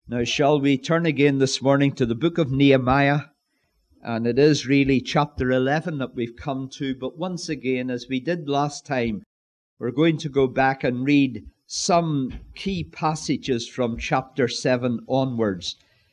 Now, shall we turn again this morning to the book of Nehemiah? And it is really chapter 11 that we've come to. But once again, as we did last time, we're going to go back and read some key passages from chapter 7 onwards.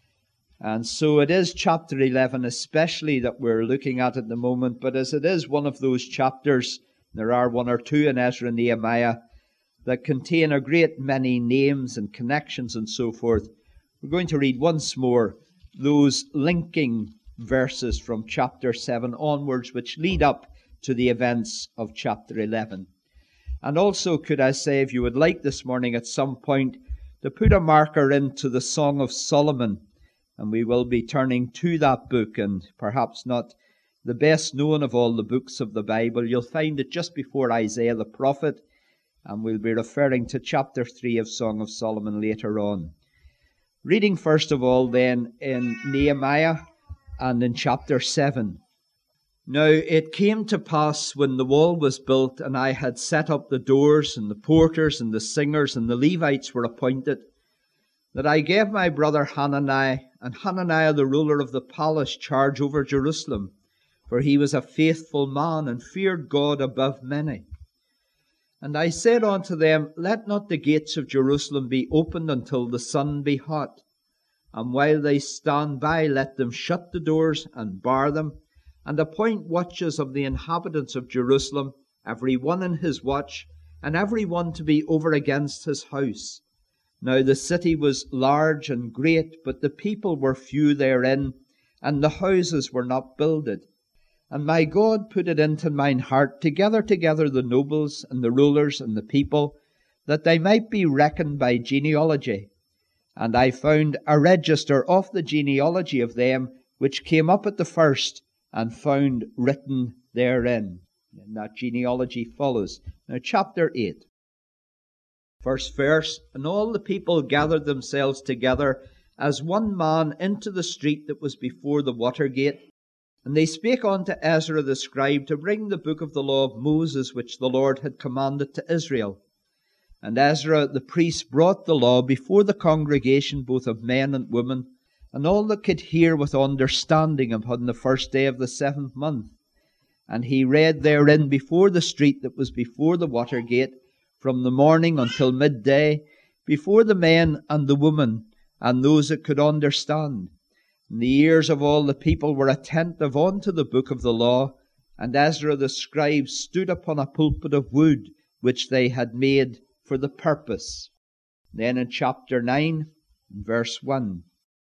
And so it is chapter 11 especially that we're looking at the moment. But as it is one of those chapters, there are one or two in Ezra and Nehemiah that contain a great many names and connections and so forth. We're going to read once more those linking verses from chapter 7 onwards, which lead up to the events of chapter 11. And also, could I say, if you would like this morning at some point to put a marker into the Song of Solomon, and we will be turning to that book, and perhaps not the best known of all the books of the Bible. You'll find it just before Isaiah the prophet, and we'll be referring to chapter 3 of Song of Solomon later on. Reading first of all then in Nehemiah and in chapter 7. Now it came to pass when the wall was built, and I had set up the doors, and the porters, and the singers, and the Levites were appointed, that I gave my brother Hanani, and Hananiah the ruler of the palace, charge over Jerusalem, for he was a faithful man, and feared God above many. And I said unto them, let not the gates of Jerusalem be opened until the sun be hot. And while they stand by, let them shut the doors and bar them, and appoint watches of the inhabitants of Jerusalem, every one in his watch, and every one to be over against his house. Now the city was large and great, but the people were few therein, and the houses were not builded. And my God put it into mine heart to gather together the nobles and the rulers and the people, that they might be reckoned by genealogy. And I found a register of the genealogy of them which came up at the first, and found written therein. And that genealogy follows. Now chapter 8. First verse, and all the people gathered themselves together as one man into the street that was before the water gate. And they spake unto Ezra the scribe to bring the book of the law of Moses, which the Lord had commanded to Israel. And Ezra the priest brought the law before the congregation, both of men and women, and all that could hear with understanding upon the first day of the 7th month. And he read therein before the street that was before the water gate, from the morning until midday, before the men and the women, and those that could understand. And the ears of all the people were attentive unto the book of the law, and Ezra the scribe stood upon a pulpit of wood, which they had made for the purpose. Then in chapter 9, verse 1.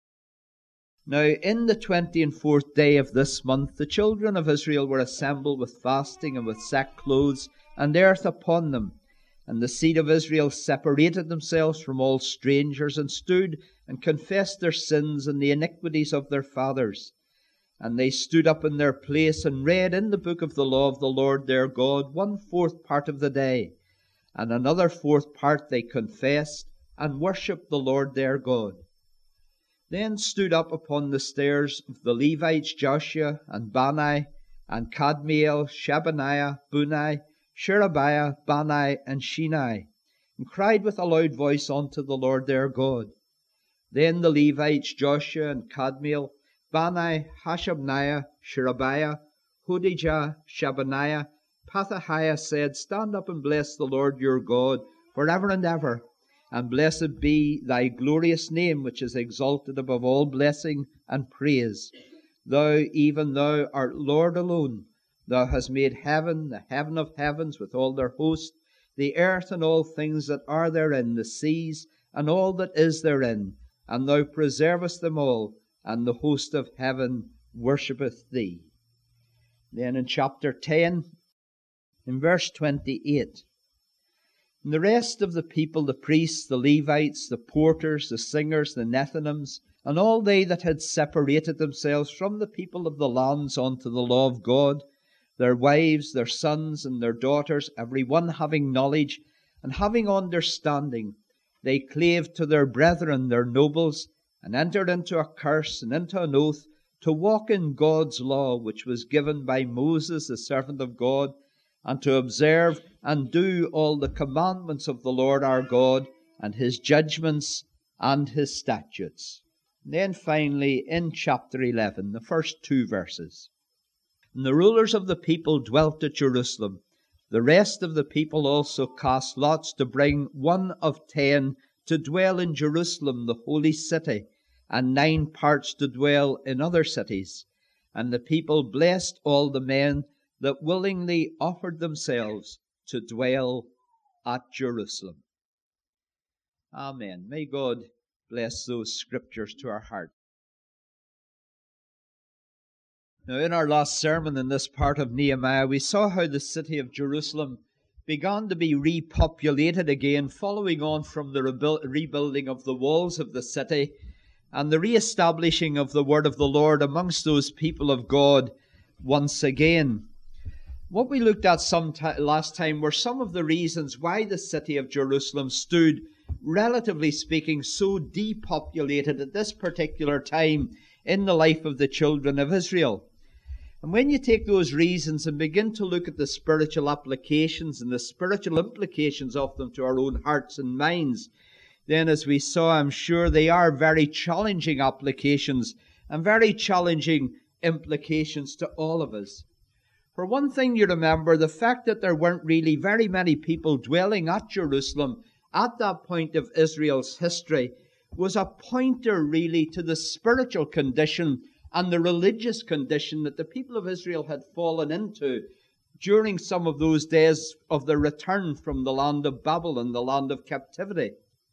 Now in the 24th day of this month, the children of Israel were assembled with fasting and with sackcloths and earth upon them. And the seed of Israel separated themselves from all strangers, and stood and confessed their sins and the iniquities of their fathers. And they stood up in their place, and read in the book of the law of the Lord their God 1/4 part of the day. And another 4th part they confessed, and worshipped the Lord their God. Then stood up upon the stairs of the Levites Joshua, and Bani, and Kadmiel, Shebaniah, Bunai, Sherebiah, Bani, and Shinai, and cried with a loud voice unto the Lord their God. Then the Levites Joshua and Kadmiel, Bani, Hashabniah, Sherebiah, Hodijah, Shebaniah, Pethahiah said, stand up and bless the Lord your God forever and ever, and blessed be thy glorious name, which is exalted above all blessing and praise. Thou, even thou, art Lord alone. Thou hast made heaven, the heaven of heavens, with all their host, the earth and all things that are therein, the seas and all that is therein, and thou preservest them all, and the host of heaven worshippeth thee. Then in chapter 10, in verse 28, and the rest of the people, the priests, the Levites, the porters, the singers, the Nethinims, and all they that had separated themselves from the people of the lands unto the law of God, their wives, their sons, and their daughters, every one having knowledge and having understanding, they clave to their brethren, their nobles, and entered into a curse and into an oath to walk in God's law, which was given by Moses, the servant of God, and to observe and do all the commandments of the Lord our God, and his judgments and his statutes. And then finally, in chapter 11, the first 2 verses. And the rulers of the people dwelt at Jerusalem. The rest of the people also cast lots to bring 1 of 10 to dwell in Jerusalem, the holy city, and 9 parts to dwell in other cities. And the people blessed all the men that willingly offered themselves to dwell at Jerusalem. Amen. May God bless those scriptures to our heart. Now, in our last sermon in this part of Nehemiah, we saw how the city of Jerusalem began to be repopulated again, following on from the rebuilding of the walls of the city and the re-establishing of the word of the Lord amongst those people of God once again. What we looked at last time were some of the reasons why the city of Jerusalem stood, relatively speaking, so depopulated at this particular time in the life of the children of Israel. And when you take those reasons and begin to look at the spiritual applications and the spiritual implications of them to our own hearts and minds, then as we saw, I'm sure they are very challenging applications and very challenging implications to all of us. For one thing, you remember the fact that there weren't really very many people dwelling at Jerusalem at that point of Israel's history was a pointer really to the spiritual condition and the religious condition that the people of Israel had fallen into during some of those days of their return from the land of Babylon, the land of captivity.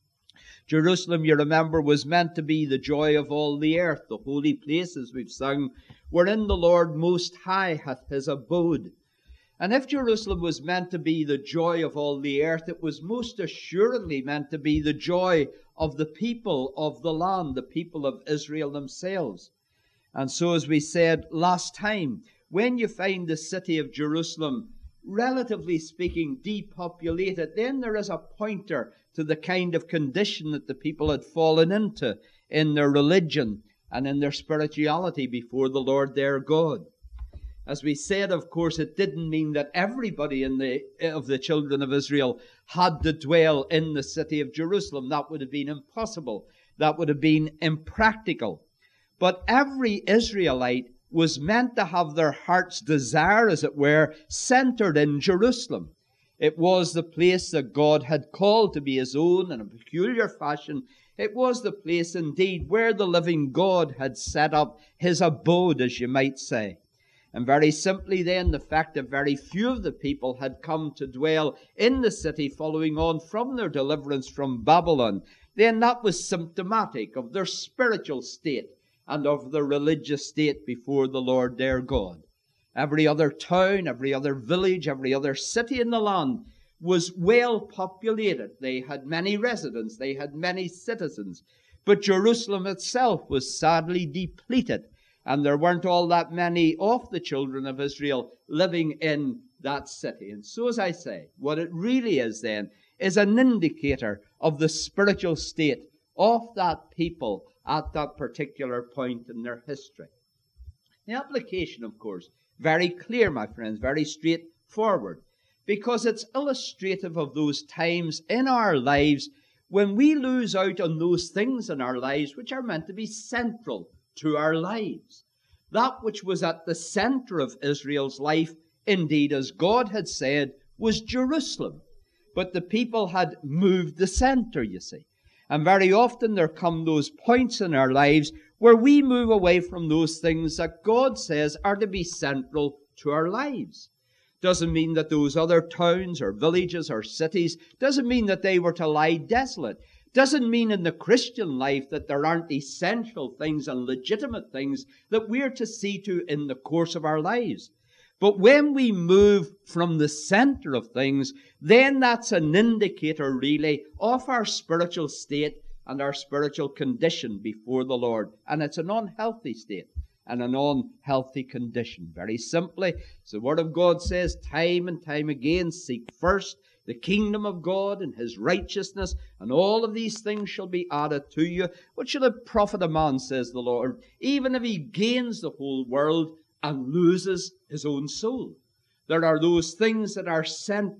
Jerusalem, you remember, was meant to be the joy of all the earth, the holy place, as we've sung, wherein the Lord Most High hath his abode. And if Jerusalem was meant to be the joy of all the earth, it was most assuredly meant to be the joy of the people of the land, the people of Israel themselves. And so, as we said last time, when you find the city of Jerusalem, relatively speaking, depopulated, then there is a pointer to the kind of condition that the people had fallen into in their religion and in their spirituality before the Lord their God. As we said, of course, it didn't mean that everybody of the children of Israel had to dwell in the city of Jerusalem. That would have been impossible. That would have been impractical. But every Israelite was meant to have their heart's desire, as it were, centered in Jerusalem. It was the place that God had called to be his own in a peculiar fashion. It was the place indeed where the living God had set up his abode, as you might say. And very simply then, the fact that very few of the people had come to dwell in the city following on from their deliverance from Babylon, then that was symptomatic of their spiritual state and of their religious state before the Lord their God. Every other town, every other village, every other city in the land was well populated. They had many residents, they had many citizens. But Jerusalem itself was sadly depleted, and there weren't all that many of the children of Israel living in that city. And so, as I say, what it really is then is an indicator of the spiritual state of that people at that particular point in their history. The application, of course, very clear, my friends, very straightforward, because it's illustrative of those times in our lives when we lose out on those things in our lives which are meant to be central to our lives. That which was at the center of Israel's life, indeed, as God had said, was Jerusalem. But the people had moved the center, you see. And very often there come those points in our lives where we move away from those things that God says are to be central to our lives. Doesn't mean that those other towns or villages or cities, doesn't mean that they were to lie desolate. Doesn't mean in the Christian life that there aren't essential things and legitimate things that we're to see to in the course of our lives. But when we move from the center of things, then that's an indicator really of our spiritual state and our spiritual condition before the Lord. And it's an unhealthy state and an unhealthy condition. Very simply, as the Word of God says time and time again, seek first the kingdom of God and his righteousness, and all of these things shall be added to you. What shall it profit a man, says the Lord, even if he gains the whole world and loses his own soul? There are those things that are central.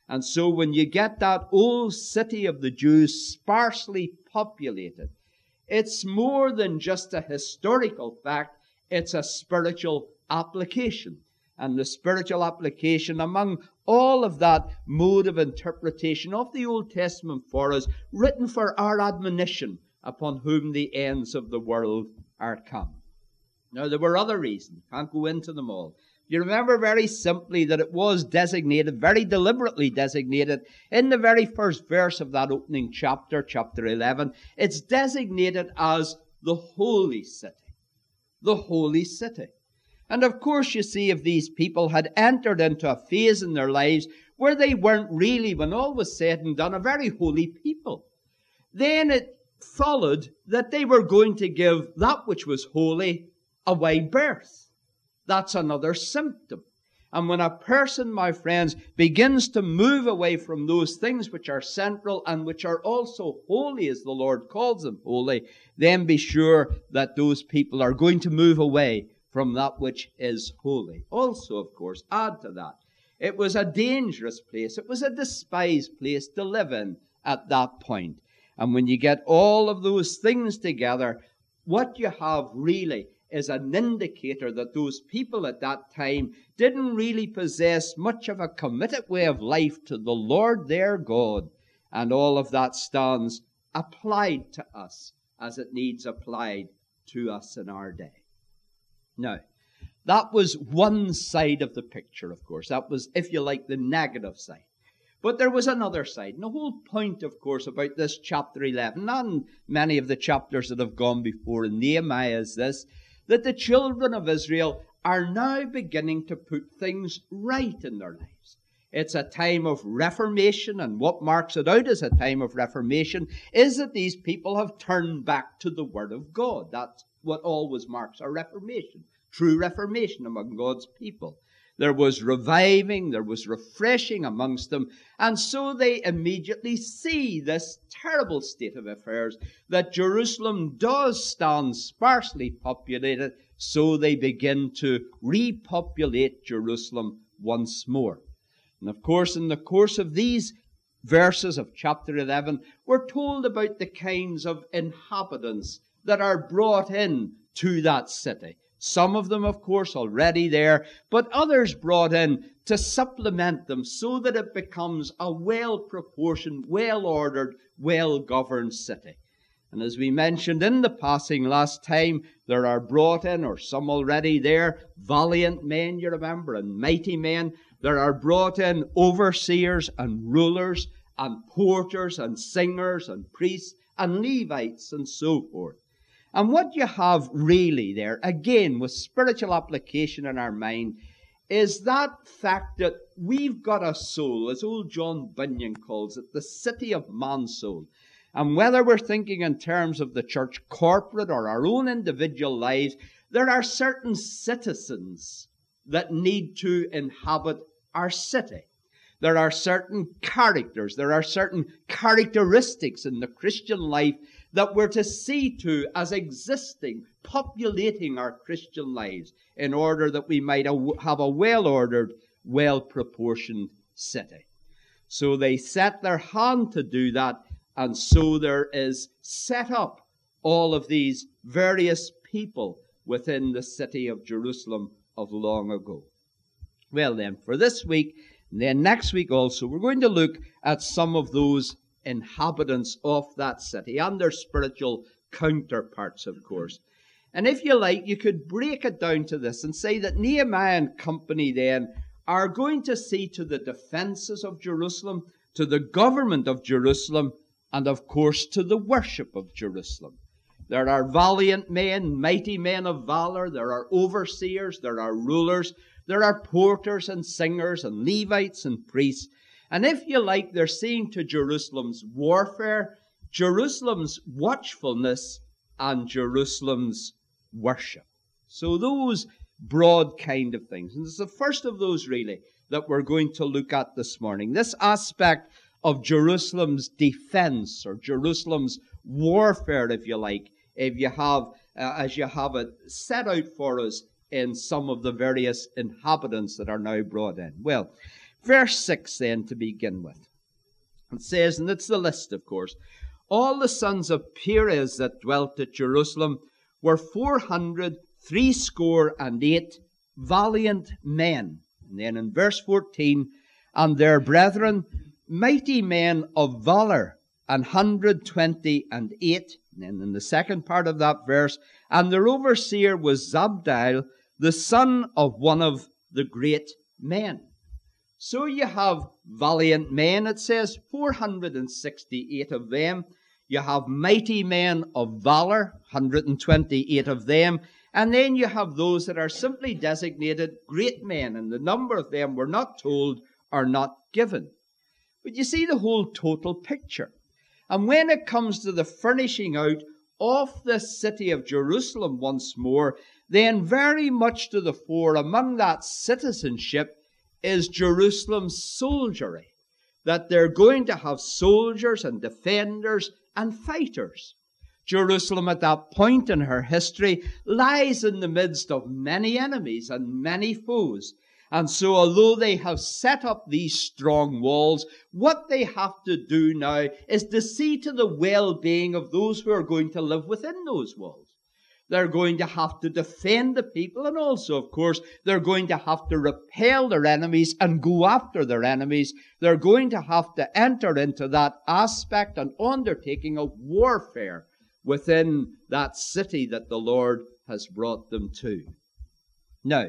And so when you get that old city of the Jews sparsely populated, it's more than just a historical fact, it's a spiritual application. And the spiritual application among all of that mode of interpretation of the Old Testament for us, written for our admonition, upon whom the ends of the world are come. Now, there were other reasons. Can't go into them all. You remember very simply that it was designated, very deliberately designated, in the very first verse of that opening chapter, chapter 11. It's designated as the Holy City. The Holy City. And of course, you see, if these people had entered into a phase in their lives where they weren't really, when all was said and done, a very holy people, then it followed that they were going to give that which was holy a wide berth. That's another symptom. And when a person, my friends, begins to move away from those things which are central and which are also holy, as the Lord calls them holy, then be sure that those people are going to move away from that which is holy. Also, of course, add to that, it was a dangerous place. It was a despised place to live in at that point. And when you get all of those things together, what you have really is an indicator that those people at that time didn't really possess much of a committed way of life to the Lord their God. And all of that stands applied to us as it needs applied to us in our day. Now, that was one side of the picture, of course. That was, if you like, the negative side. But there was another side. And the whole point, of course, about this chapter 11, and many of the chapters that have gone before in Nehemiah, is this, that the children of Israel are now beginning to put things right in their lives. It's a time of reformation, and what marks it out as a time of reformation is that these people have turned back to the Word of God. That's what always marks a reformation, true reformation among God's people. There was reviving, there was refreshing amongst them, and so they immediately see this terrible state of affairs, that Jerusalem does stand sparsely populated, so they begin to repopulate Jerusalem once more. And of course, in the course of these verses of chapter 11, we're told about the kinds of inhabitants that are brought in to that city. Some of them, of course, already there, but others brought in to supplement them so that it becomes a well-proportioned, well-ordered, well-governed city. And as we mentioned in the passing last time, there are brought in, or some already there, valiant men, you remember, and mighty men. There are brought in overseers and rulers and porters and singers and priests and Levites and so forth. And what you have really there, again, with spiritual application in our mind, is that fact that we've got a soul, as old John Bunyan calls it, the city of man's soul. And whether we're thinking in terms of the church corporate or our own individual lives, there are certain citizens that need to inhabit our city. There are certain characters, there are certain characteristics in the Christian life that we're to see to as existing, populating our Christian lives in order that we might have a well-ordered, well-proportioned city. So they set their hand to do that, and so there is set up all of these various people within the city of Jerusalem of long ago. Well then, for this week, and then next week also, we're going to look at some of those inhabitants of that city and their spiritual counterparts, of course. And if you like, you could break it down to this and say that Nehemiah and company then are going to see to the defenses of Jerusalem, to the government of Jerusalem, and of course to the worship of Jerusalem. There are valiant men, mighty men of valor. There are overseers. There are rulers. There are porters and singers and Levites and priests. And if you like, they're seeing to Jerusalem's warfare, Jerusalem's watchfulness, and Jerusalem's worship. So those broad kind of things. And it's the first of those, really, that we're going to look at this morning. This aspect of Jerusalem's defense, or Jerusalem's warfare, if you like, if you have, as you have it set out for us in some of the various inhabitants that are now brought in. Well, Verse 6 then to begin with. It says, and it's the list, of course, all the sons of Perez that dwelt at Jerusalem were 468 valiant men. And then in verse 14, and their brethren, mighty men of valor, 128. And then in the second part of that verse, and their overseer was Zabdiel, the son of one of the great men. So you have valiant men, it says, 468 of them. You have mighty men of valor, 128 of them. And then you have those that are simply designated great men, and the number of them we're not told or not given. But you see the whole total picture. And when it comes to the furnishing out of the city of Jerusalem once more, then very much to the fore among that citizenship is Jerusalem's soldiery. That they're going to have soldiers and defenders and fighters. Jerusalem at that point in her history lies in the midst of many enemies and many foes. And so although they have set up these strong walls, what they have to do now is to see to the well-being of those who are going to live within those walls. They're going to have to defend the people, and also, of course, they're going to have to repel their enemies and go after their enemies. They're going to have to enter into that aspect and undertaking of warfare within that city that the Lord has brought them to. Now,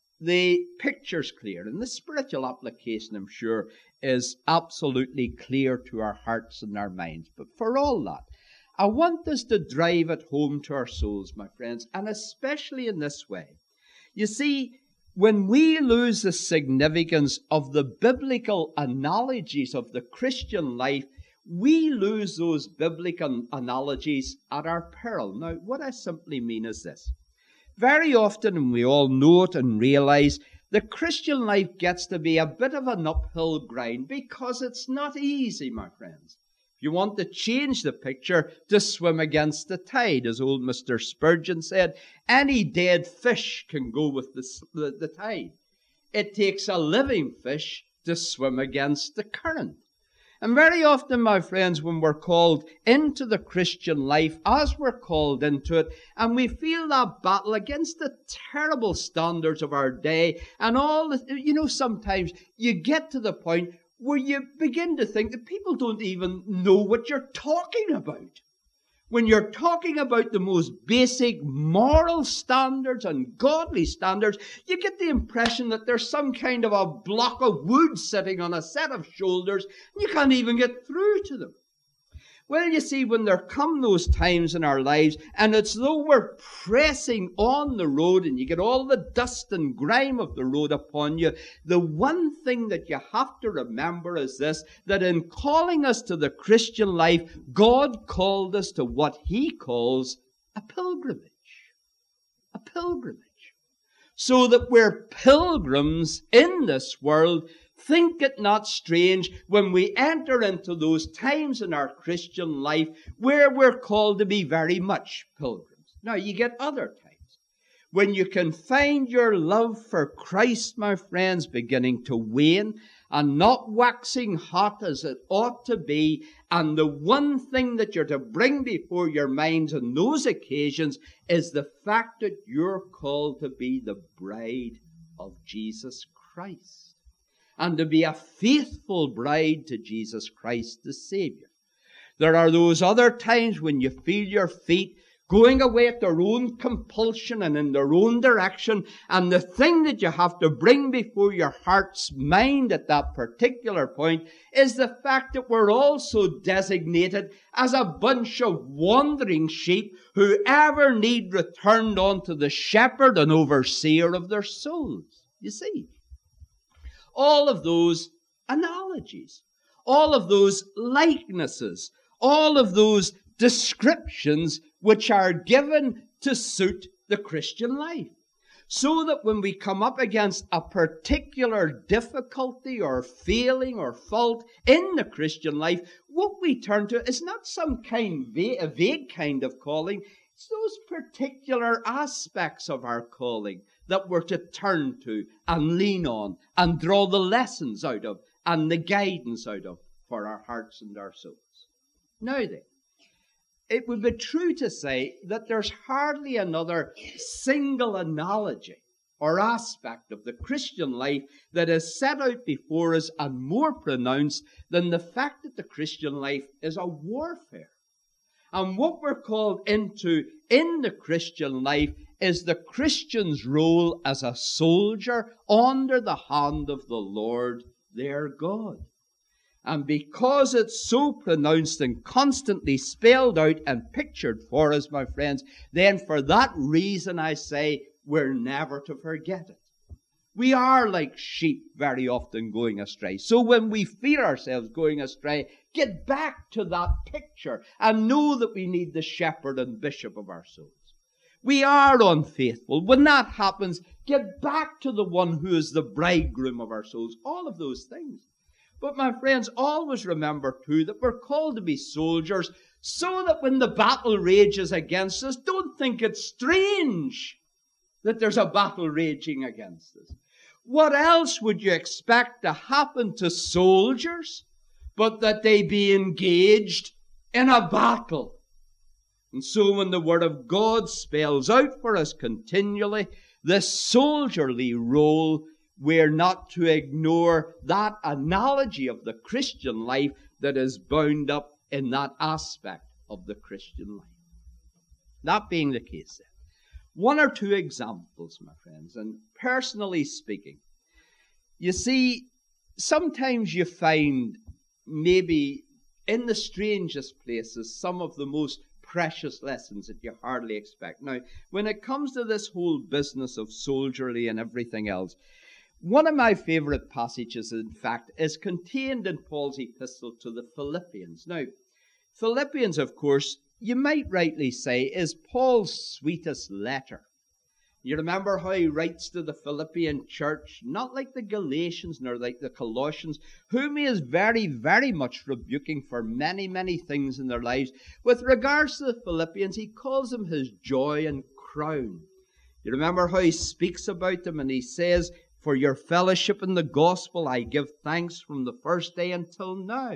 the picture's clear, and the spiritual application, I'm sure, is absolutely clear to our hearts and our minds. But for all that, I want us to drive it home to our souls, my friends, and especially in this way. You see, when we lose the significance of the biblical analogies of the Christian life, we lose those biblical analogies at our peril. Now, what I simply mean is this. Very often, and we all know it and realize, the Christian life gets to be a bit of an uphill grind because it's not easy, my friends. If you want to change the picture, to swim against the tide, as old Mr. Spurgeon said, any dead fish can go with the tide. It takes a living fish to swim against the current. And very often, my friends, when we're called into the Christian life, as we're called into it, and we feel that battle against the terrible standards of our day, and all the, sometimes you get to the point where you begin to think that people don't even know what you're talking about. When you're talking about the most basic moral standards and godly standards, you get the impression that there's some kind of a block of wood sitting on a set of shoulders, and you can't even get through to them. Well, you see, when there come those times in our lives, and it's though we're pressing on the road, and you get all the dust and grime of the road upon you, the one thing that you have to remember is this, that in calling us to the Christian life, God called us to what He calls a pilgrimage. A pilgrimage. So that we're pilgrims in this world. Think it not strange when we enter into those times in our Christian life where we're called to be very much pilgrims. Now, you get other times when you can find your love for Christ, my friends, beginning to wane and not waxing hot as it ought to be. And the one thing that you're to bring before your minds on those occasions is the fact that you're called to be the bride of Jesus Christ. And to be a faithful bride to Jesus Christ the Savior. There are those other times when you feel your feet going away at their own compulsion and in their own direction, and the thing that you have to bring before your heart's mind at that particular point is the fact that we're also designated as a bunch of wandering sheep who ever need returned unto the shepherd and overseer of their souls. You see? All of those analogies, all of those likenesses, all of those descriptions which are given to suit the Christian life. So that when we come up against a particular difficulty or failing or fault in the Christian life, what we turn to is not some vague kind of calling. It's those particular aspects of our calling that we're to turn to and lean on and draw the lessons out of and the guidance out of for our hearts and our souls. Now then, it would be true to say that there's hardly another single analogy or aspect of the Christian life that is set out before us and more pronounced than the fact that the Christian life is a warfare. And what we're called into in the Christian life is the Christian's role as a soldier under the hand of the Lord their God. And because it's so pronounced and constantly spelled out and pictured for us, my friends, then for that reason I say we're never to forget it. We are like sheep very often going astray. So when we feel ourselves going astray, get back to that picture and know that we need the shepherd and bishop of our souls. We are unfaithful. When that happens, get back to the one who is the bridegroom of our souls. All of those things. But my friends, always remember too that we're called to be soldiers so that when the battle rages against us, don't think it's strange that there's a battle raging against us. What else would you expect to happen to soldiers but that they be engaged in a battle? And so when the Word of God spells out for us continually this soldierly role, we're not to ignore that analogy of the Christian life that is bound up in that aspect of the Christian life. That being the case, then, one or two examples, my friends, and personally speaking, you see, sometimes you find maybe in the strangest places some of the most precious lessons that you hardly expect. Now, when it comes to this whole business of soldierly and everything else, one of my favorite passages, in fact, is contained in Paul's epistle to the Philippians. Now, Philippians, of course, you might rightly say, is Paul's sweetest letter. You remember how he writes to the Philippian church, not like the Galatians nor like the Colossians, whom he is very, very much rebuking for many, many things in their lives. With regards to the Philippians, he calls them his joy and crown. You remember how he speaks about them and he says, "For your fellowship in the gospel I give thanks from the first day until now.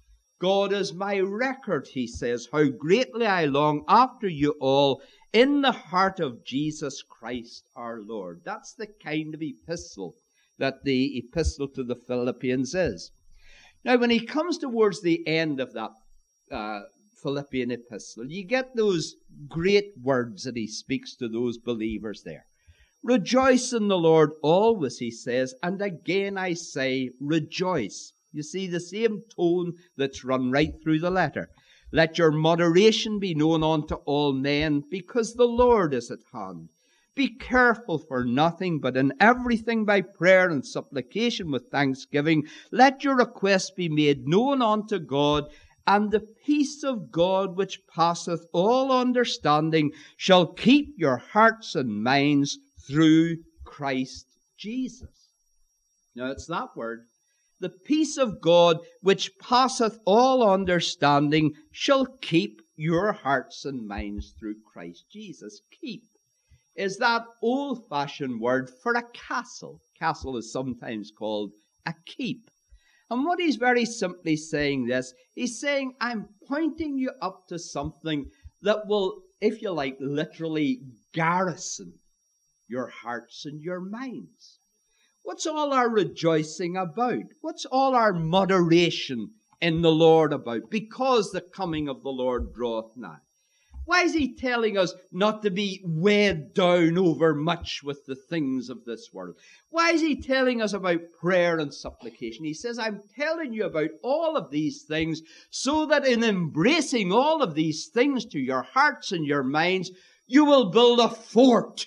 God is my record," he says, "how greatly I long after you all in the heart of Jesus Christ our Lord." That's the kind of epistle that the epistle to the Philippians is. Now, when he comes towards the end of that Philippian epistle, you get those great words that he speaks to those believers there. "Rejoice in the Lord always," he says, "and again I say, rejoice." You see the same tone that's run right through the letter. "Let your moderation be known unto all men, because the Lord is at hand. Be careful for nothing, but in everything by prayer and supplication with thanksgiving, let your requests be made known unto God, and the peace of God which passeth all understanding shall keep your hearts and minds through Christ Jesus." Now it's that word. "The peace of God which passeth all understanding shall keep your hearts and minds through Christ Jesus." Keep is that old-fashioned word for a castle. Castle is sometimes called a keep. And what he's very simply saying this, he's saying, I'm pointing you up to something that will, if you like, literally garrison your hearts and your minds. What's all our rejoicing about? What's all our moderation in the Lord about? Because the coming of the Lord draweth nigh. Why is he telling us not to be weighed down over much with the things of this world? Why is he telling us about prayer and supplication? He says, I'm telling you about all of these things so that in embracing all of these things to your hearts and your minds, you will build a fort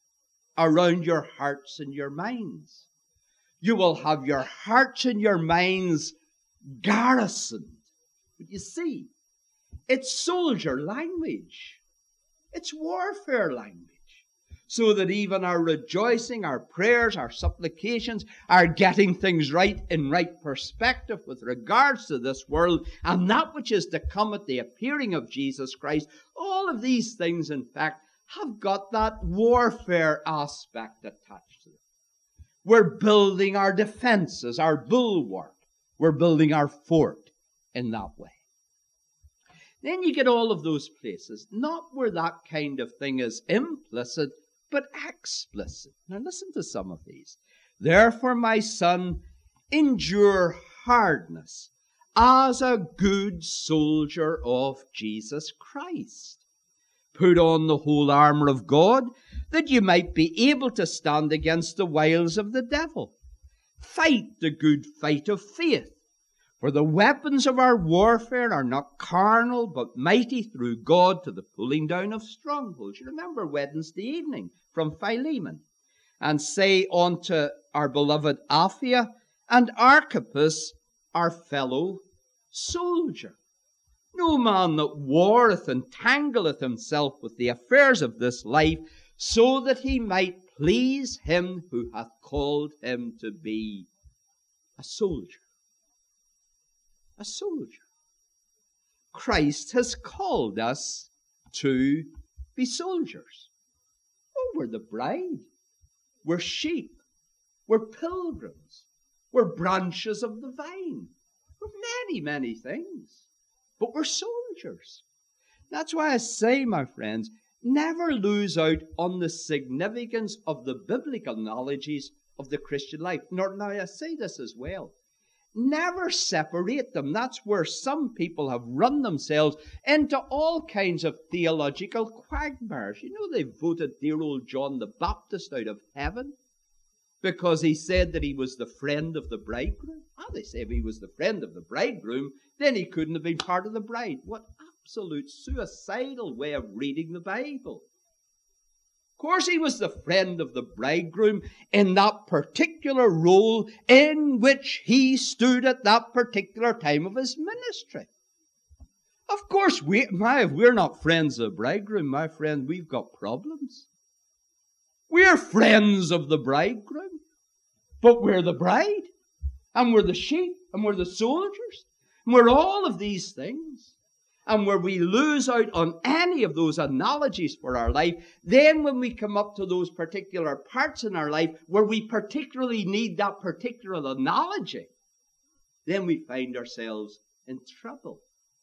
around your hearts and your minds. You will have your hearts and your minds garrisoned. But you see, it's soldier language. It's warfare language. So that even our rejoicing, our prayers, our supplications are getting things right in right perspective with regards to this world and that which is to come at the appearing of Jesus Christ. All of these things, in fact, have got that warfare aspect attached to them. We're building our defenses, our bulwark. We're building our fort in that way. Then you get all of those places, not where that kind of thing is implicit, but explicit. Now listen to some of these. Therefore, my son, endure hardness as a good soldier of Jesus Christ. Put on the whole armor of God, that you might be able to stand against the wiles of the devil. Fight the good fight of faith. For the weapons of our warfare are not carnal, but mighty through God to the pulling down of strongholds. You remember Wednesday evening from Philemon. And say unto our beloved Apphia and Archippus, our fellow soldier. No man that warreth entangleth himself with the affairs of this life, so that he might please him who hath called him to be a soldier. A soldier. Christ has called us to be soldiers. Oh, we're the bride. We're sheep. We're pilgrims. We're branches of the vine. We're many, many things. But we're soldiers. That's why I say, my friends, never lose out on the significance of the biblical knowledges of the Christian life. Now I say this as well. Never separate them. That's where some people have run themselves into all kinds of theological quagmires. You know, they voted dear old John the Baptist out of heaven because he said that he was the friend of the bridegroom. They say if he was the friend of the bridegroom, then he couldn't have been part of the bride. What absolute suicidal way of reading the Bible. Of course, he was the friend of the bridegroom in that particular role in which he stood at that particular time of his ministry. Of course, if we're not friends of the bridegroom, my friend, we've got problems. We're friends of the bridegroom, but we're the bride, and we're the sheep, and we're the soldiers, and we're all of these things. And where we lose out on any of those analogies for our life, then when we come up to those particular parts in our life where we particularly need that particular analogy, then we find ourselves in trouble.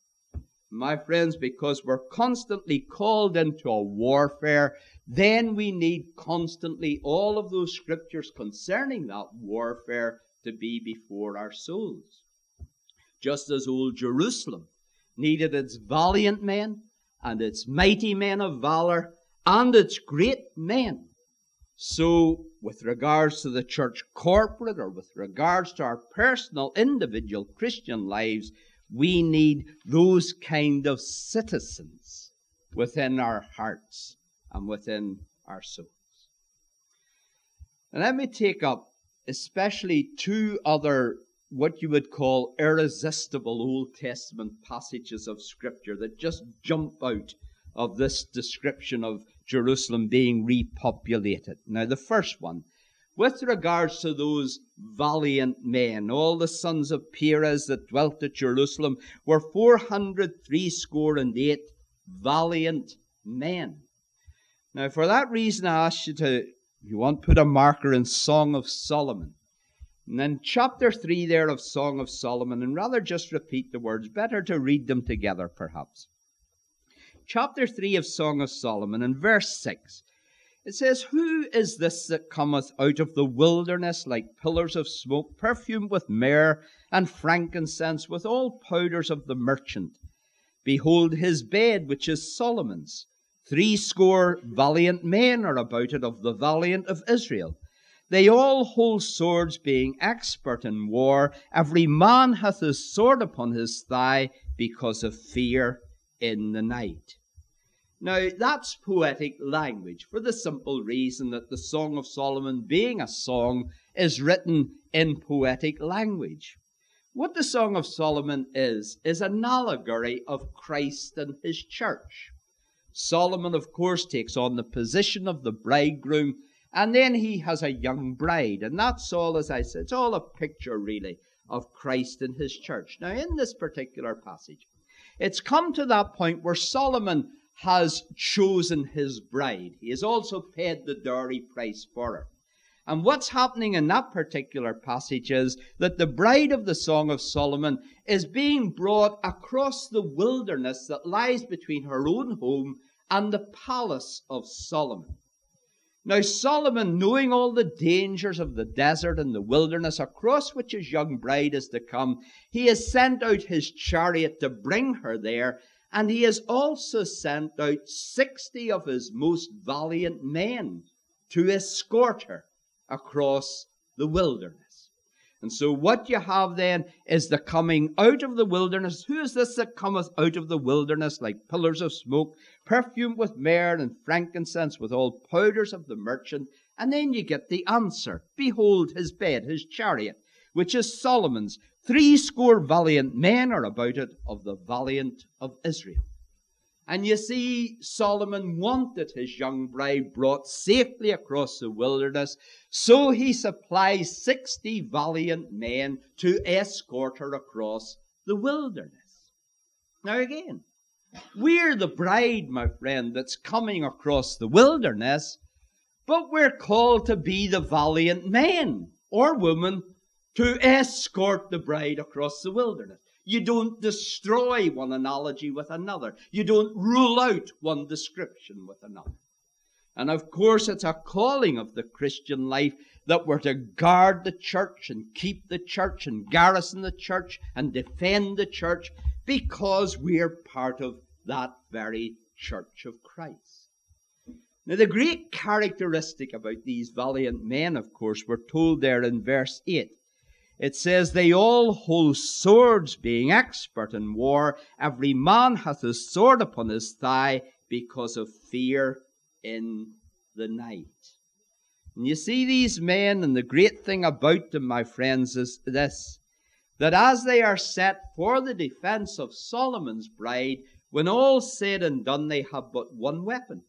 My friends, because we're constantly called into a warfare, then we need constantly all of those scriptures concerning that warfare to be before our souls. Just as old Jerusalem needed its valiant men and its mighty men of valor and its great men. So, with regards to the church corporate or with regards to our personal, individual Christian lives, we need those kind of citizens within our hearts and within our souls. And let me take up especially two other what you would call irresistible Old Testament passages of Scripture that just jump out of this description of Jerusalem being repopulated. Now, the first one, with regards to those valiant men, all the sons of Perez that dwelt at Jerusalem were 468 valiant men. Now, for that reason, I ask you to, if you want, put a marker in Song of Solomon. And then chapter 3 there of Song of Solomon, and rather just repeat the words, better to read them together perhaps. Chapter 3 of Song of Solomon and verse 6, it says, Who is this that cometh out of the wilderness like pillars of smoke, perfumed with myrrh and frankincense, with all powders of the merchant? Behold, his bed, which is Solomon's. 80 valiant men are about it of the valiant of Israel. They all hold swords, being expert in war. Every man hath his sword upon his thigh, because of fear in the night. Now, that's poetic language, for the simple reason that the Song of Solomon, being a song, is written in poetic language. What the Song of Solomon is an allegory of Christ and his church. Solomon, of course, takes on the position of the bridegroom, and then he has a young bride. And that's all, as I said, it's all a picture, really, of Christ and his church. Now, in this particular passage, it's come to that point where Solomon has chosen his bride. He has also paid the dowry price for her. And what's happening in that particular passage is that the bride of the Song of Solomon is being brought across the wilderness that lies between her own home and the palace of Solomon. Now Solomon, knowing all the dangers of the desert and the wilderness across which his young bride is to come, he has sent out his chariot to bring her there, and he has also sent out 60 of his most valiant men to escort her across the wilderness. And so what you have then is the coming out of the wilderness. Who is this that cometh out of the wilderness like pillars of smoke, perfumed with myrrh and frankincense, with all powders of the merchant? And then you get the answer. Behold his bed, his chariot, which is Solomon's. 80 valiant men are about it, of the valiant of Israel. And you see, Solomon wanted his young bride brought safely across the wilderness, so he supplies 60 valiant men to escort her across the wilderness. Now again, we're the bride, my friend, that's coming across the wilderness, but we're called to be the valiant men or women to escort the bride across the wilderness. You don't destroy one analogy with another. You don't rule out one description with another. And of course, it's a calling of the Christian life that we're to guard the church and keep the church and garrison the church and defend the church, because we're part of that very church of Christ. Now, the great characteristic about these valiant men, of course, we're told there in verse 8. It says, they all hold swords, being expert in war. Every man hath his sword upon his thigh, because of fear in the night. And you see these men, and the great thing about them, my friends, is this, that as they are set for the defense of Solomon's bride, when all's said and done, they have but one weapon.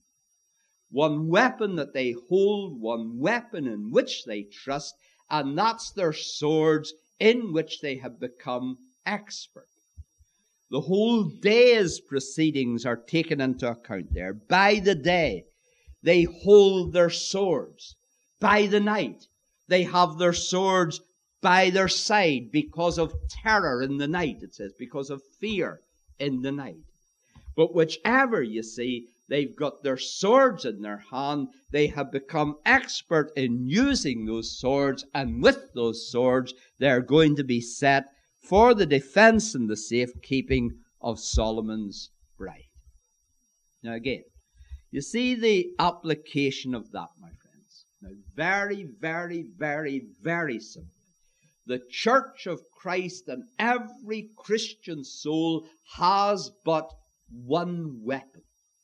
One weapon that they hold, one weapon in which they trust, and that's their swords, in which they have become expert. The whole day's proceedings are taken into account there. By the day, they hold their swords. By the night, they have their swords by their side, because of terror in the night, it says, because of fear in the night. But whichever, you see, they've got their swords in their hand. They have become expert in using those swords, and with those swords, they're going to be set for the defense and the safekeeping of Solomon's bride. Now again, you see the application of that, my friends. Now, very, very, very, very simple. The church of Christ and every Christian soul has but one weapon.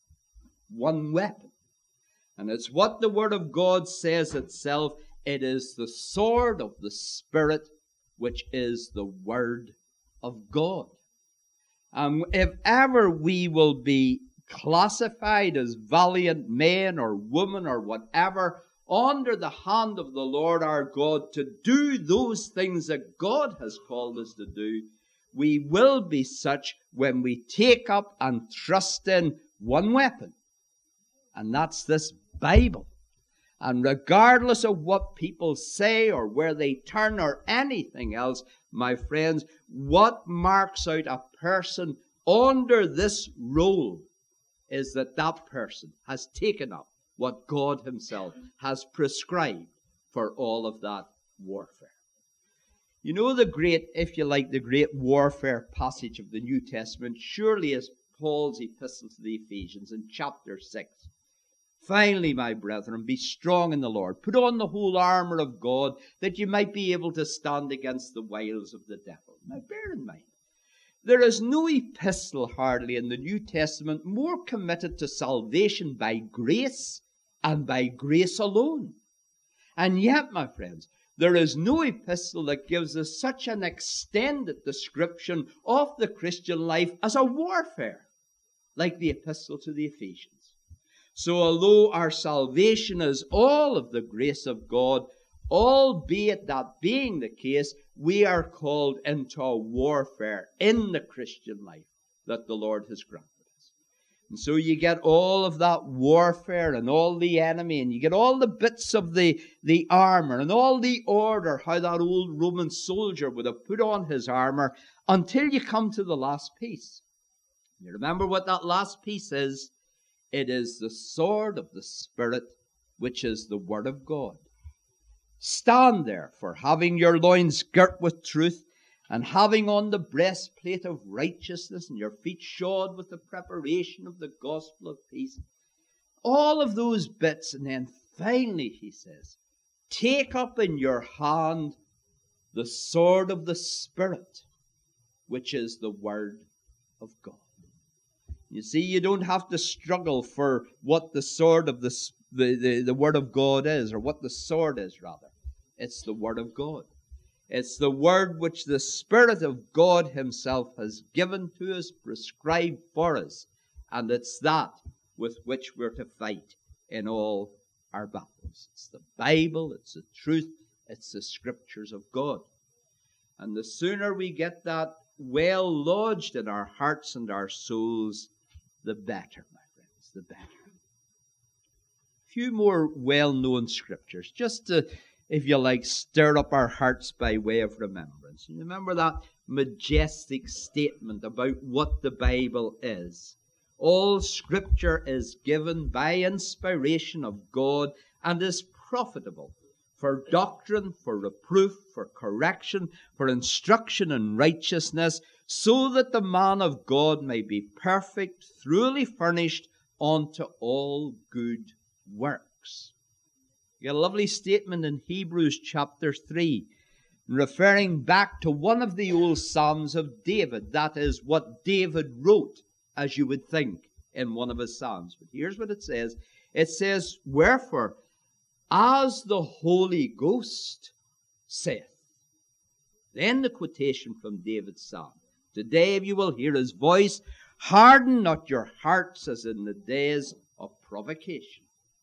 One weapon. And it's what the Word of God says itself. It is the sword of the Spirit, which is the Word of God. If ever we will be classified as valiant men or women or whatever, under the hand of the Lord our God, to do those things that God has called us to do, we will be such when we take up and trust in one weapon. And that's this Bible. And regardless of what people say or where they turn or anything else, my friends, what marks out a person under this role is that that person has taken up what God himself has prescribed for all of that warfare. You know, the great, if you like, the great warfare passage of the New Testament surely is Paul's epistle to the Ephesians in chapter 6. Finally, my brethren, be strong in the Lord. Put on the whole armor of God, that you might be able to stand against the wiles of the devil. Now, bear in mind, there is no epistle hardly in the New Testament more committed to salvation by grace and by grace alone. And yet, my friends, there is no epistle that gives us such an extended description of the Christian life as a warfare, like the epistle to the Ephesians. So although our salvation is all of the grace of God, albeit that being the case, we are called into a warfare in the Christian life that the Lord has granted us. And so you get all of that warfare and all the enemy, and you get all the bits of the armor and all the order, how that old Roman soldier would have put on his armor, until you come to the last piece. You remember what that last piece is? It is the sword of the Spirit, which is the Word of God. Stand therefore, having your loins girt with truth, and having on the breastplate of righteousness, and your feet shod with the preparation of the gospel of peace. All of those bits, and then finally he says, take up in your hand the sword of the Spirit, which is the Word of God. You see, you don't have to struggle for what the sword of the Word of God is, or what the sword is, rather. It's the Word of God. It's the Word which the Spirit of God Himself has given to us, prescribed for us. And it's that with which we're to fight in all our battles. It's the Bible, it's the truth, it's the Scriptures of God. And the sooner we get that well lodged in our hearts and our souls, the better, my friends, the better. A few more well-known Scriptures, just to, if you like, stir up our hearts by way of remembrance. You remember that majestic statement about what the Bible is. All Scripture is given by inspiration of God and is profitable for doctrine, for reproof, for correction, for instruction in righteousness, so that the man of God may be perfect, thoroughly furnished unto all good works. You get a lovely statement in Hebrews chapter 3, referring back to one of the old Psalms of David. That is what David wrote, as you would think, in one of his Psalms. But here's what it says. It says, wherefore, as the Holy Ghost saith. Then the quotation from David's Psalm. Today, if you will hear His voice, harden not your hearts as in the days of provocation.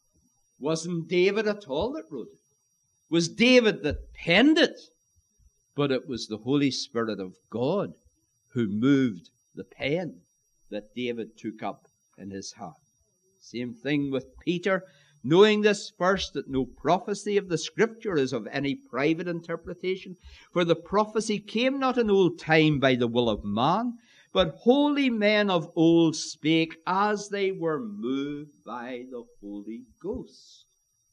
Wasn't David at all that wrote it? Was David that penned it? But it was the Holy Spirit of God who moved the pen that David took up in his hand. Same thing with Peter. Knowing this first, that no prophecy of the Scripture is of any private interpretation, for the prophecy came not in old time by the will of man, but holy men of old spake as they were moved by the Holy Ghost.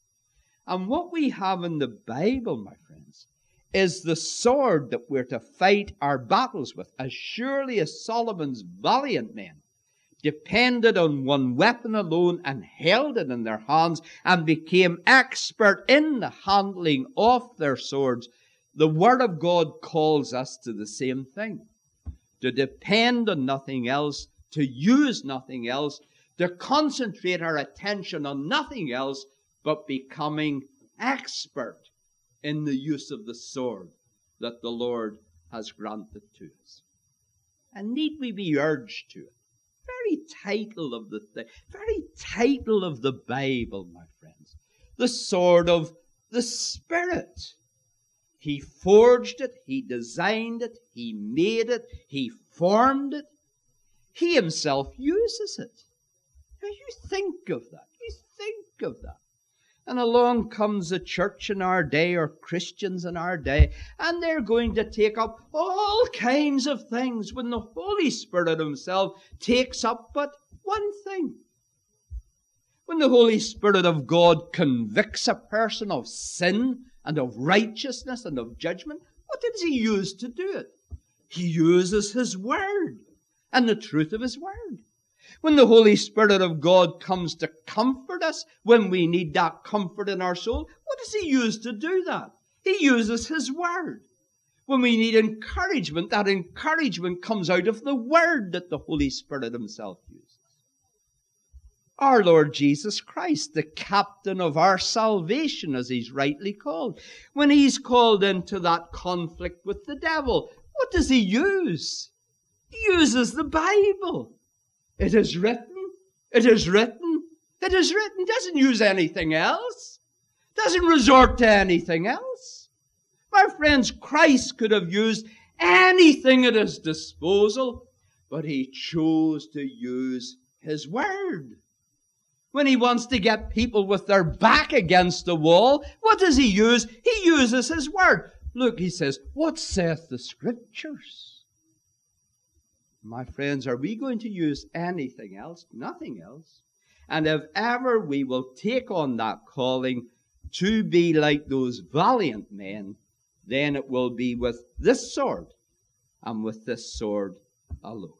And what we have in the Bible, my friends, is the sword that we're to fight our battles with, as surely as Solomon's valiant men depended on one weapon alone and held it in their hands and became expert in the handling of their swords. The Word of God calls us to the same thing. To depend on nothing else, to use nothing else, to concentrate our attention on nothing else, but becoming expert in the use of the sword that the Lord has granted to us. And need we be urged to it? Very title of the Bible, my friends. The sword of the Spirit. He forged it, He designed it, He made it, He formed it. He Himself uses it. Now you think of that. You think of that. And along comes a church in our day, or Christians in our day, and they're going to take up all kinds of things when the Holy Spirit Himself takes up but one thing. When the Holy Spirit of God convicts a person of sin and of righteousness and of judgment, what does He use to do it? He uses His Word and the truth of His Word. When the Holy Spirit of God comes to comfort us, when we need that comfort in our soul, what does He use to do that? He uses His Word. When we need encouragement, that encouragement comes out of the Word that the Holy Spirit Himself uses. Our Lord Jesus Christ, the captain of our salvation, as He's rightly called, when He's called into that conflict with the devil, what does He use? He uses the Bible. It is written, it is written, it is written. Doesn't use anything else. Doesn't resort to anything else. My friends, Christ could have used anything at His disposal, but He chose to use His word. When he wants to get people with their back against the wall, what does he use? He uses his word. Look, he says, what saith the Scriptures? My friends, are we going to use anything else? Nothing else. And if ever we will take on that calling to be like those valiant men, then it will be with this sword and with this sword alone.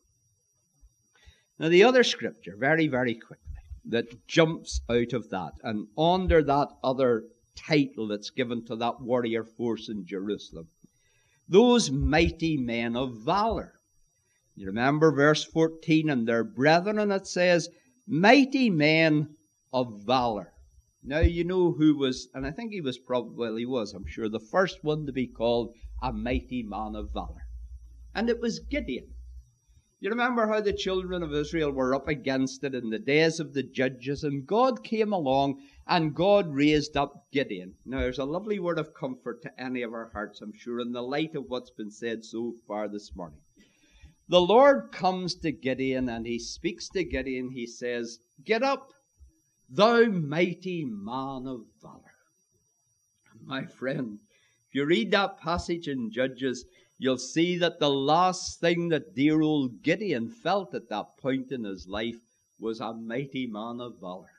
Now the other scripture, very, very quickly, that jumps out of that and under that other title that's given to that warrior force in Jerusalem, those mighty men of valor. You remember verse 14, and their brethren, and it says, mighty men of valor. Now you know who was, and I think he was I'm sure, the first one to be called a mighty man of valor. And it was Gideon. You remember how the children of Israel were up against it in the days of the judges, and God came along and God raised up Gideon. Now there's a lovely word of comfort to any of our hearts, I'm sure, in the light of what's been said so far this morning. The Lord comes to Gideon and he speaks to Gideon. He says, get up, thou mighty man of valor. My friend, if you read that passage in Judges, you'll see that the last thing that dear old Gideon felt at that point in his life was a mighty man of valor.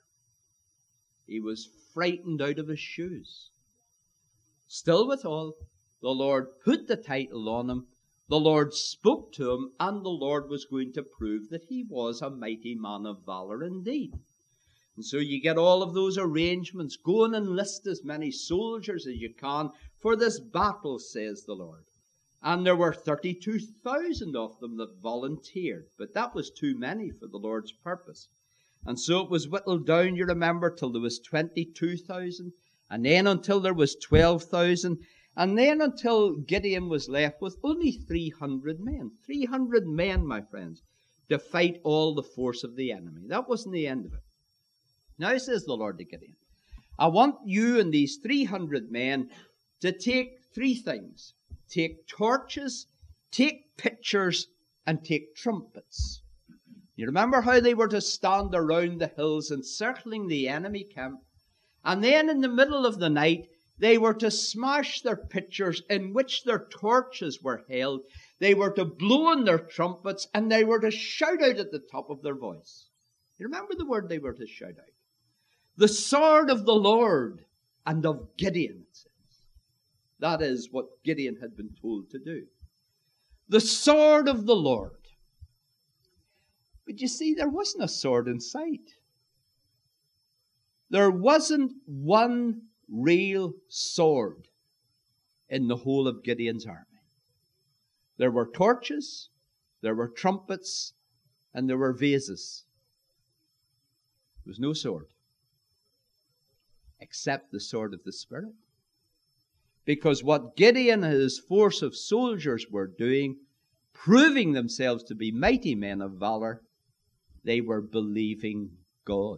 He was frightened out of his shoes. Still withal, the Lord put the title on him, the Lord spoke to him, and the Lord was going to prove that he was a mighty man of valor indeed. And so you get all of those arrangements. Go and enlist as many soldiers as you can for this battle, says the Lord. And there were 32,000 of them that volunteered. But that was too many for the Lord's purpose. And so it was whittled down, you remember, till there was 22,000. And then until there was 12,000. And then until Gideon was left with only 300 men. 300 men, my friends, to fight all the force of the enemy. That wasn't the end of it. Now says the Lord to Gideon, I want you and these 300 men to take three things. Take torches, take pitchers, and take trumpets. You remember how they were to stand around the hills encircling the enemy camp? And then in the middle of the night, they were to smash their pitchers in which their torches were held. They were to blow in their trumpets, and they were to shout out at the top of their voice. You remember the word they were to shout out? The sword of the Lord and of Gideon, it says. That is what Gideon had been told to do. The sword of the Lord. But you see, there wasn't a sword in sight. There wasn't one real sword in the whole of Gideon's army. There were torches, there were trumpets, and there were vases. There was no sword, except the sword of the Spirit. Because what Gideon and his force of soldiers were doing, proving themselves to be mighty men of valor, they were believing God.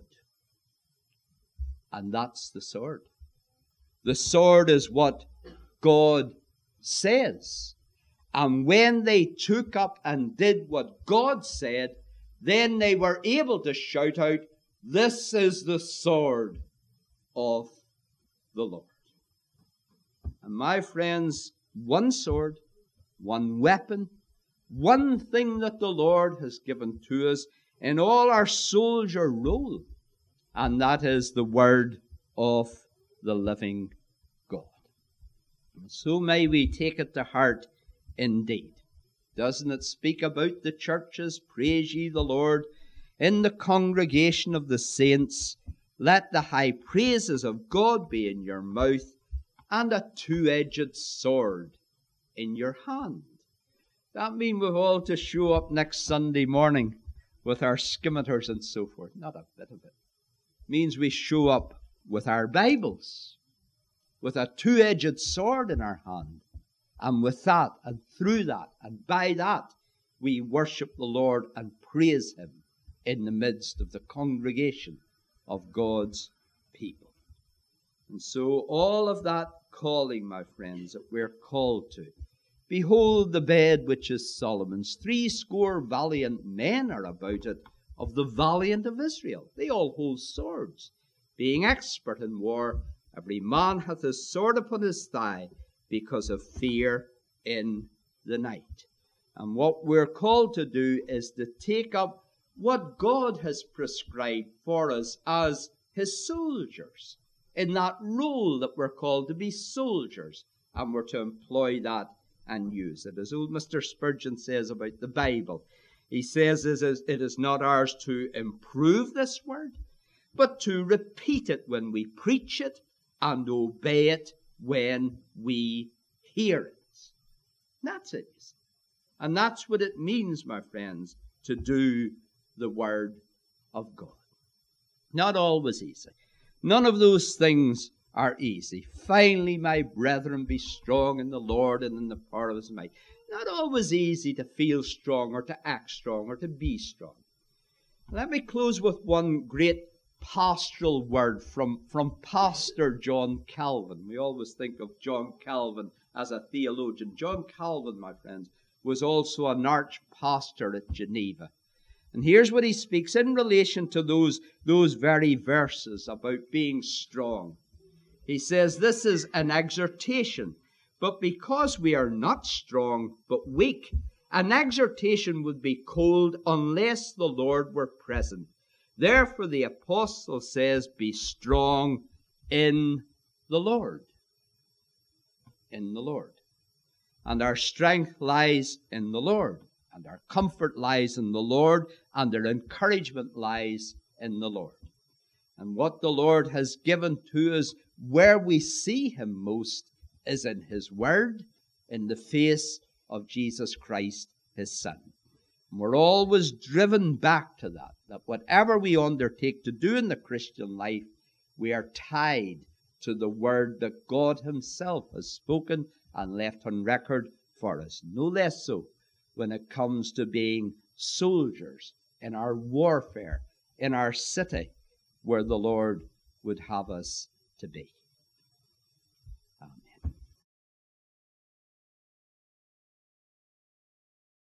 And that's the sword. The sword is what God says. And when they took up and did what God said, then they were able to shout out, this is the sword of the Lord. And my friends, one sword, one weapon, one thing that the Lord has given to us in all our soldier role, and that is the word of the living God. And so may we take it to heart indeed. Doesn't it speak about the churches? Praise ye the Lord. In the congregation of the saints, let the high praises of God be in your mouth, and a two-edged sword in your hand. That means we've all to show up next Sunday morning with our scimitars and so forth. Not a bit of it. It means we show up with our Bibles, with a two-edged sword in our hand. And with that, and through that, and by that, we worship the Lord and praise Him in the midst of the congregation of God's people. And so all of that calling, my friends, that we're called to. Behold the bed which is Solomon's. 80 valiant men are about it, of the valiant of Israel. They all hold swords. Being expert in war, every man hath his sword upon his thigh, because of fear in the night. And what we're called to do is to take up what God has prescribed for us as his soldiers, in that role that we're called to be soldiers, and we're to employ that and use it. As old Mr. Spurgeon says about the Bible, he says it is not ours to improve this word, but to repeat it when we preach it and obey it when we hear it. That's it. And that's what it means, my friends, to do the Word of God. Not always easy. None of those things are easy. Finally, my brethren, be strong in the Lord and in the power of his might. Not always easy to feel strong or to act strong or to be strong. Let me close with one great pastoral word from Pastor John Calvin. We always think of John Calvin as a theologian. John Calvin, my friends, was also an arch-pastor at Geneva. And here's what he speaks in relation to those very verses about being strong. He says, this is an exhortation, but because we are not strong, but weak, an exhortation would be cold unless the Lord were present. Therefore the apostle says, be strong in the Lord. In the Lord. And our strength lies in the Lord, and our comfort lies in the Lord, and our encouragement lies in the Lord. And what the Lord has given to us, where we see him most, is in his word, in the face of Jesus Christ, his Son. And we're always driven back to that whatever we undertake to do in the Christian life, we are tied to the word that God himself has spoken and left on record for us. No less so when it comes to being soldiers in our warfare, in our city, where the Lord would have us to be.